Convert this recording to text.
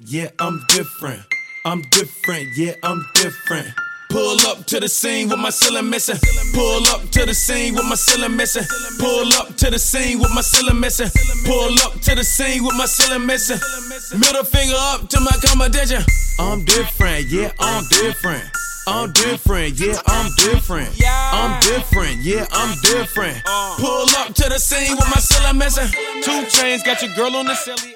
yeah, I'm different. I'm different, yeah, I'm different. Pull up to the scene with my ceiling missing. Pull up to the scene with my ceiling missing. Pull up to the scene with my ceiling missing. Pull up to the scene with my ceiling missing. Middle finger up to my competition. I'm different, yeah, I'm different. I'm different, yeah, I'm different. I'm different, yeah, I'm different. Pull up to the scene with my ceiling missing. 2 Chainz got your girl on the celly.